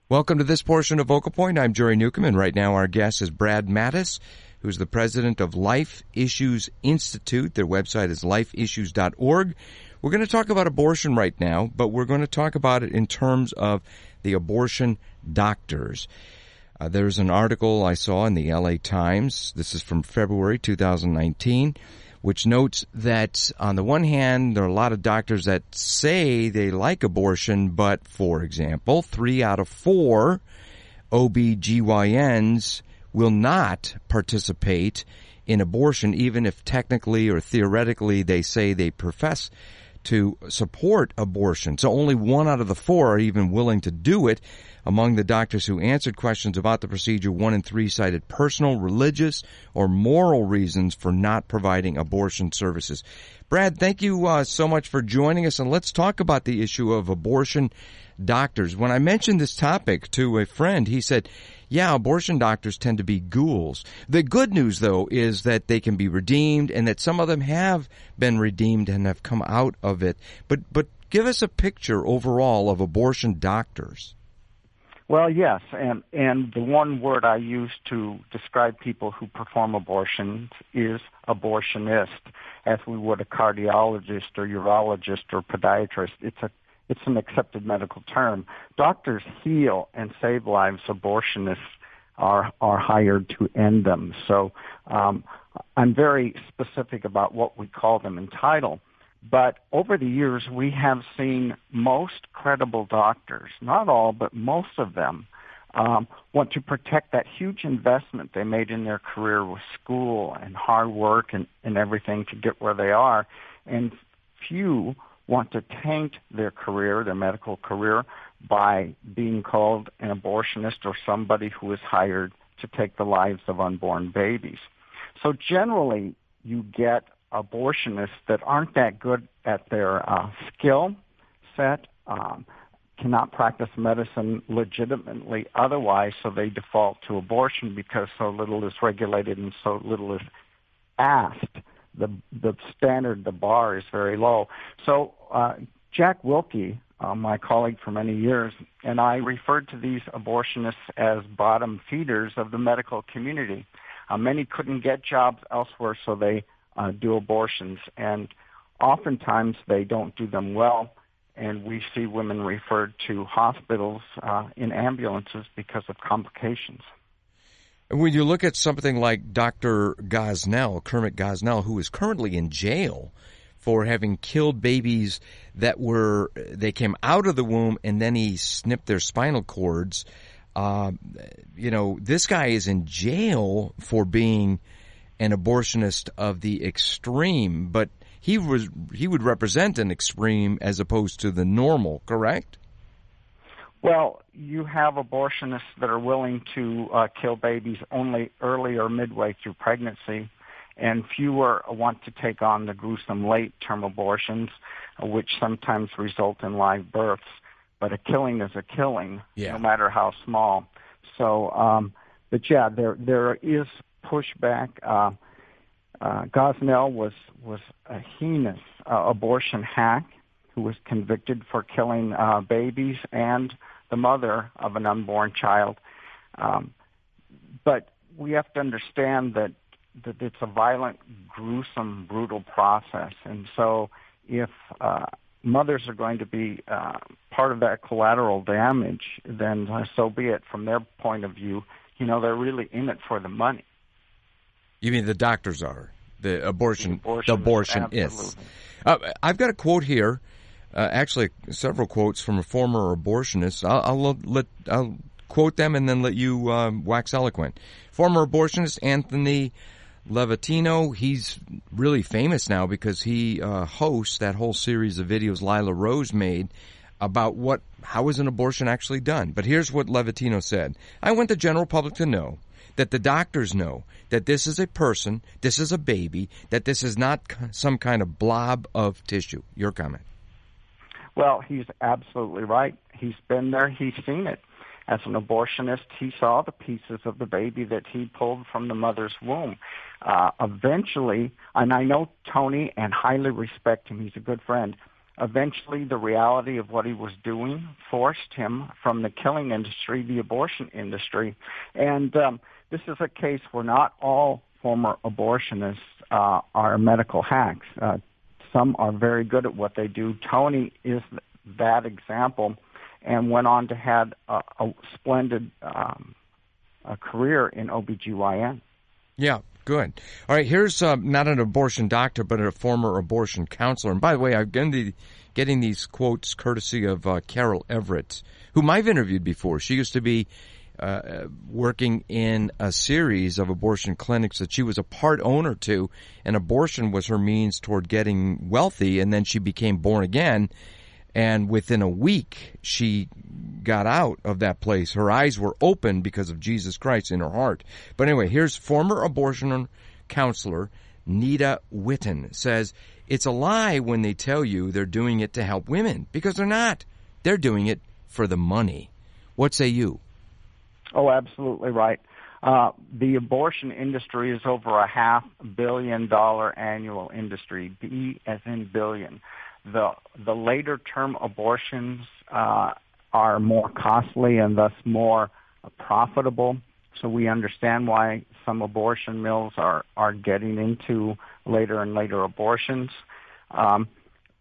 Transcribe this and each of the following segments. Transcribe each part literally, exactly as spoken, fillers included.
Welcome to this portion of Vocal Point. I'm Jerry Newcomb, and right now our guest is Brad Mattis, who's the president of Life Issues Institute. Their website is life issues dot org. We're going to talk about abortion right now, but we're going to talk about it in terms of the abortion doctors. Uh, there's an article I saw in the L A Times, this is from February two thousand nineteen, which notes that on the one hand, there are a lot of doctors that say they like abortion, but, for example, three out of four O B G Y Ns will not participate in abortion, even if technically or theoretically they say they profess to support abortion. So only one out of the four are even willing to do it. Among the doctors who answered questions about the procedure, one in three cited personal, religious, or moral reasons for not providing abortion services. Brad, thank you uh, so much for joining us, and let's talk about the issue of abortion doctors. When I mentioned this topic to a friend, he said, yeah, abortion doctors tend to be ghouls. The good news, though, is that they can be redeemed and that some of them have been redeemed and have come out of it. But but give us a picture overall of abortion doctors. Well, yes, and, and the one word I use to describe people who perform abortions is abortionist, as we would a cardiologist or urologist or podiatrist. It's a It's an accepted medical term. Doctors heal and save lives. Abortionists are are hired to end them. So um, I'm very specific about what we call them in title. But over the years, we have seen most credible doctors, not all, but most of them, um, want to protect that huge investment they made in their career with school and hard work and, and everything to get where they are. And few want to taint their career, their medical career, by being called an abortionist or somebody who is hired to take the lives of unborn babies. So generally, you get abortionists that aren't that good at their uh, skill set, um, cannot practice medicine legitimately otherwise, so they default to abortion because so little is regulated and so little is asked. The the standard, the bar is very low. So uh, Jack Wilkie, uh, my colleague for many years, and I referred to these abortionists as bottom feeders of the medical community. Uh, many couldn't get jobs elsewhere, so they uh, do abortions, and oftentimes they don't do them well, and we see women referred to hospitals uh, in ambulances because of complications. When you look at something like Doctor Gosnell, Kermit Gosnell, who is currently in jail for having killed babies that were, they came out of the womb and then he snipped their spinal cords. Uh, you know, this guy is in jail for being an abortionist of the extreme, but he was, he would represent an extreme as opposed to the normal, correct? Well, you have abortionists that are willing to uh, kill babies only early or midway through pregnancy, and fewer want to take on the gruesome late-term abortions, uh, which sometimes result in live births. But a killing is a killing, yeah. No matter how small. So, um, but yeah, there there is pushback. Uh, uh, Gosnell was was a heinous uh, abortion hack who was convicted for killing uh, babies and the mother of an unborn child. Um, but we have to understand that, that it's a violent, gruesome, brutal process. And so if uh, mothers are going to be uh, part of that collateral damage, then uh, so be it. From their point of view, you know, they're really in it for the money. You mean the doctors are? The abortion, the the abortion is. Uh, I've got a quote here, uh, actually several quotes from a former abortionist. I'll, I'll let I'll quote them and then let you um, wax eloquent. Former abortionist Anthony Levatino. He's really famous now because he uh, hosts that whole series of videos Lila Rose made about what how is an abortion actually done. But here's what Levatino said: "I want the general public to know that the doctors know that this is a person, this is a baby, that this is not some kind of blob of tissue." Your comment. Well, he's absolutely right. He's been there. He's seen it. As an abortionist, he saw the pieces of the baby that he pulled from the mother's womb. Uh, eventually, and I know Tony and highly respect him, he's a good friend, eventually the reality of what he was doing forced him from the killing industry, the abortion industry. And um, this is a case where not all former abortionists uh, are medical hacks. Uh, some are very good at what they do. Tony is that example, and went on to have a, a splendid um, a career in O B G Y N. Yeah, good. All right, here's uh, not an abortion doctor, but a former abortion counselor. And by the way, I'm getting, the, getting these quotes courtesy of uh, Carol Everett, whom I've interviewed before. She used to be uh, working in a series of abortion clinics that she was a part owner to, and abortion was her means toward getting wealthy, and then she became born again. And within a week, she got out of that place. Her eyes were open because of Jesus Christ in her heart. But anyway, here's former abortion counselor Nita Witten says, it's a lie when they tell you they're doing it to help women, because they're not. They're doing it for the money. What say you? Oh, absolutely right. Uh, the abortion industry is over a half billion dollar annual industry, B as in billion. The the later term abortions uh, are more costly and thus more uh, profitable. So we understand why some abortion mills are, are getting into later and later abortions. Um,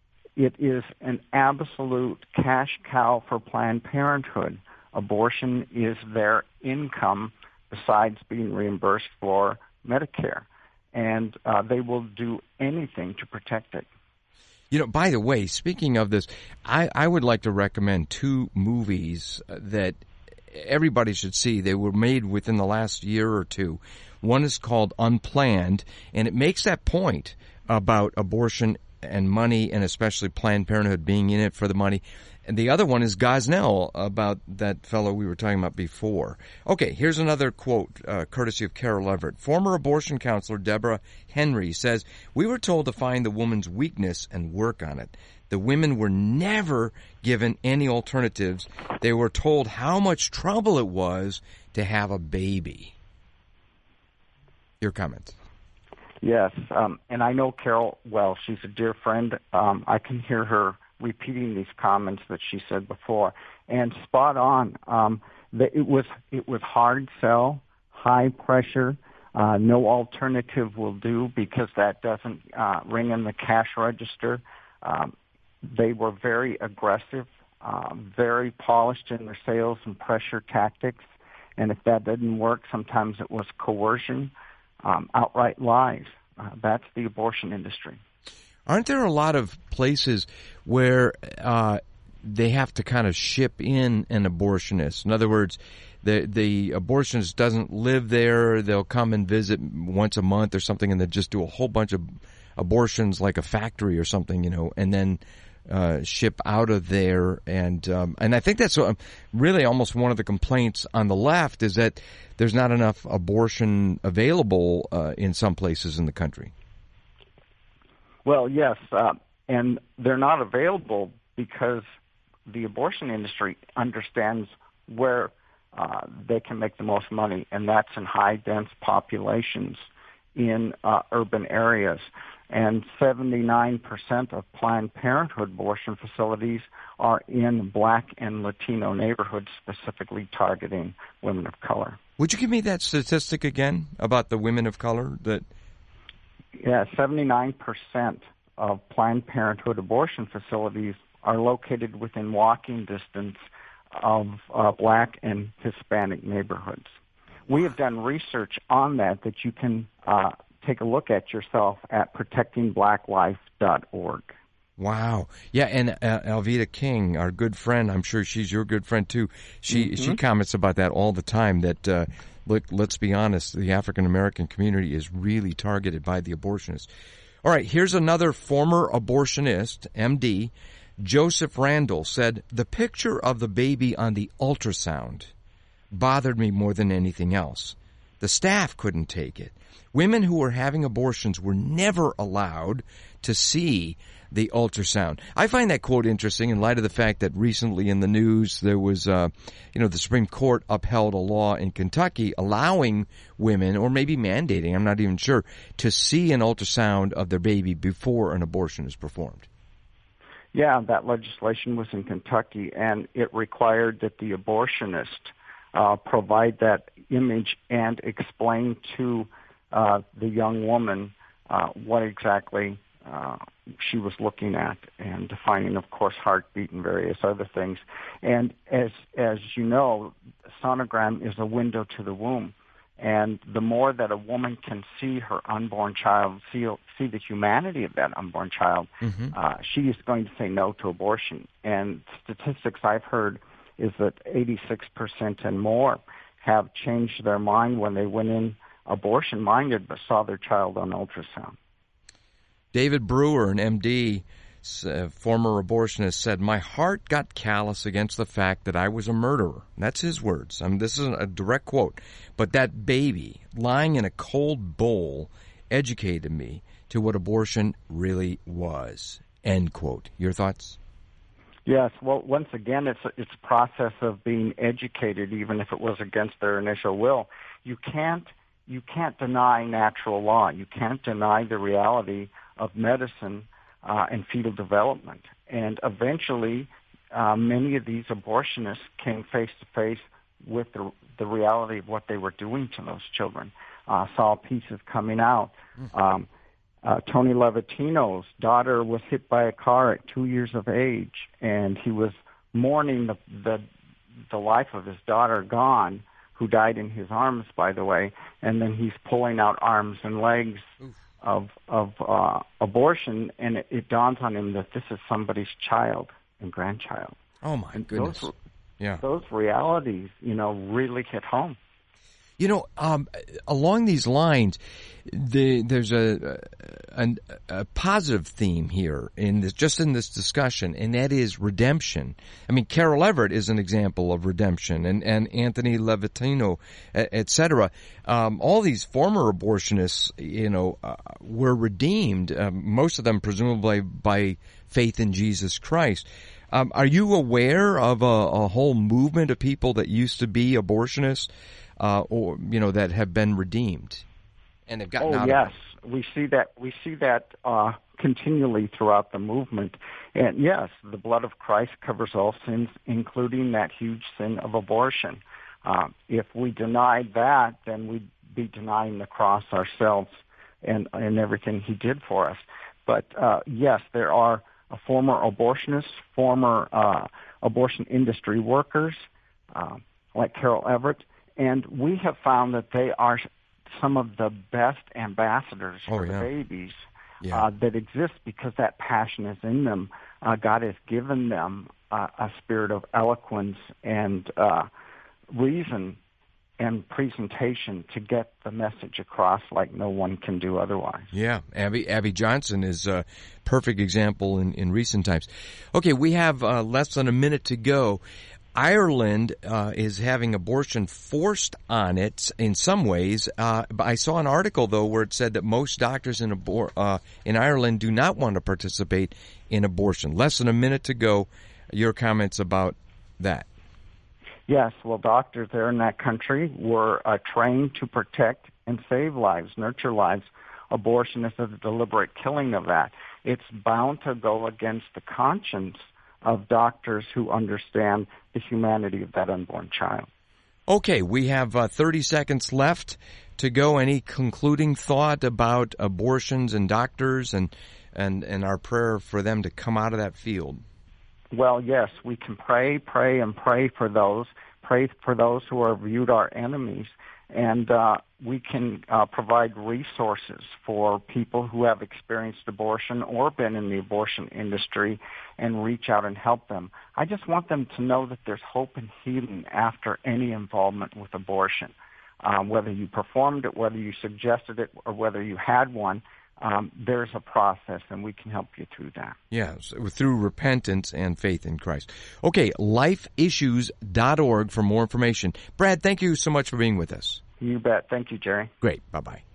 it is an absolute cash cow for Planned Parenthood. Abortion is their income besides being reimbursed for Medicare. And uh, they will do anything to protect it. You know, by the way, speaking of this, I, I would like to recommend two movies that everybody should see. They were made within the last year or two. One is called Unplanned, and it makes that point about abortion and money, and especially Planned Parenthood being in it for the money. And the other one is Gosnell, about that fellow we were talking about before. Okay, here's another quote, uh, courtesy of Carol Everett. Former abortion counselor Deborah Henry says, we were told to find the woman's weakness and work on it. The women were never given any alternatives. They were told how much trouble it was to have a baby. Your comments. Yes, um, and I know Carol well. She's a dear friend. Um, I can hear her repeating these comments that she said before, and spot on. Um, the, it was it was hard sell, high pressure. Uh, no alternative will do because that doesn't uh, ring in the cash register. Um, they were very aggressive, uh, very polished in their sales and pressure tactics, and if that didn't work, sometimes it was coercion, um, outright lies. Uh, that's the abortion industry. Aren't there a lot of places where uh, they have to kind of ship in an abortionist? In other words, the the abortionist doesn't live there. They'll come and visit once a month or something, and they just do a whole bunch of abortions like a factory or something, you know, and then uh, ship out of there. And um, and I think that's what, really almost one of the complaints on the left is that there's not enough abortion available uh, in some places in the country. Well, yes, uh, and they're not available because the abortion industry understands where uh, they can make the most money, and that's in high-dense populations in uh, urban areas. And seventy-nine percent of Planned Parenthood abortion facilities are in Black and Latino neighborhoods, specifically targeting women of color. Would you give me that statistic again about the women of color that... Yeah, seventy-nine percent of Planned Parenthood abortion facilities are located within walking distance of uh, Black and Hispanic neighborhoods. We have done research on that that you can uh, take a look at yourself at protecting black life dot org. Wow. Yeah, and uh, Alveda King, our good friend, I'm sure she's your good friend too, she, mm-hmm. she comments about that all the time, that... Uh, Look, let's be honest, the African-American community is really targeted by the abortionists. All right, here's another former abortionist, M D, Joseph Randall, said, the picture of the baby on the ultrasound bothered me more than anything else. The staff couldn't take it. Women who were having abortions were never allowed to see the ultrasound. I find that quote interesting in light of the fact that recently in the news there was, uh, you know, the Supreme Court upheld a law in Kentucky allowing women, or maybe mandating, I'm not even sure, to see an ultrasound of their baby before an abortion is performed. Yeah, that legislation was in Kentucky, and it required that the abortionist uh, provide that image and explain to uh, the young woman uh, what exactly uh, she was looking at, and defining, of course, heartbeat and various other things. And as as you know, sonogram is a window to the womb. And the more that a woman can see her unborn child, see, see the humanity of that unborn child, mm-hmm. uh, she is going to say no to abortion. And statistics I've heard is that eighty-six percent and more have changed their mind when they went in abortion-minded but saw their child on ultrasound. David Brewer, an M D, uh, former abortionist, said, "My heart got callous against the fact that I was a murderer." That's his words. I mean, this is a direct quote. "But that baby lying in a cold bowl educated me to what abortion really was." End quote. Your thoughts? Yes. Well, once again, it's a, it's a process of being educated, even if it was against their initial will. You can't you can't deny natural law. You can't deny the reality of medicine uh, and fetal development. And eventually, uh, many of these abortionists came face to face with the, the reality of what they were doing to those children. Uh, saw pieces coming out. Um, uh, Tony Levatino's daughter was hit by a car at two years of age, and he was mourning the the, the life of his daughter gone, who died in his arms, by the way, and then he's pulling out arms and legs Oof. of of uh, abortion, and it, it dawns on him that this is somebody's child and grandchild. Oh, my and goodness. Those, yeah. those realities, you know, really hit home. You know, um, along these lines, the, there's a, a a positive theme here in this, just in this discussion, and that is redemption. I mean, Carol Everett is an example of redemption, and, and Anthony Levatino, et cetera. Um, all these former abortionists, you know, uh, were redeemed. Uh, most of them, presumably, by faith in Jesus Christ. Um, are you aware of a, a whole movement of people that used to be abortionists? Uh, or you know that have been redeemed, and have gotten oh, out yes. of it. we see that we see that uh, continually throughout the movement, and yes, the blood of Christ covers all sins, including that huge sin of abortion. Um, if we denied that, then we'd be denying the cross ourselves and and everything He did for us. But uh, yes, there are uh, former abortionists, former uh, abortion industry workers, uh, like Carol Everett. And we have found that they are some of the best ambassadors for oh, yeah. the babies yeah. uh, that exist because that passion is in them. Uh, God has given them uh, a spirit of eloquence and uh, reason and presentation to get the message across like no one can do otherwise. Yeah, Abby Abby Johnson is a perfect example in, in recent times. Okay, we have uh, less than a minute to go. Ireland uh, is having abortion forced on it in some ways. Uh, I saw an article, though, where it said that most doctors in, abor- uh, in Ireland do not want to participate in abortion. Less than a minute to go. Your comments about that? Yes, well, doctors there in that country were uh, trained to protect and save lives, nurture lives. Abortion is a deliberate killing of that. It's bound to go against the conscience of doctors who understand the humanity of that unborn child. Okay, we have uh, thirty seconds left to go. Any concluding thought about abortions and doctors and, and, and our prayer for them to come out of that field? Well, yes, we can pray, pray, and pray for those. Pray for those who are viewed our enemies. And uh, we can uh, provide resources for people who have experienced abortion or been in the abortion industry and reach out and help them. I just want them to know that there's hope and healing after any involvement with abortion. Um, whether you performed it, whether you suggested it, or whether you had one, um, there's a process, and we can help you through that. Yes, through repentance and faith in Christ. Okay, life issues dot org for more information. Brad, thank you so much for being with us. You bet. Thank you, Jerry. Great. Bye-bye.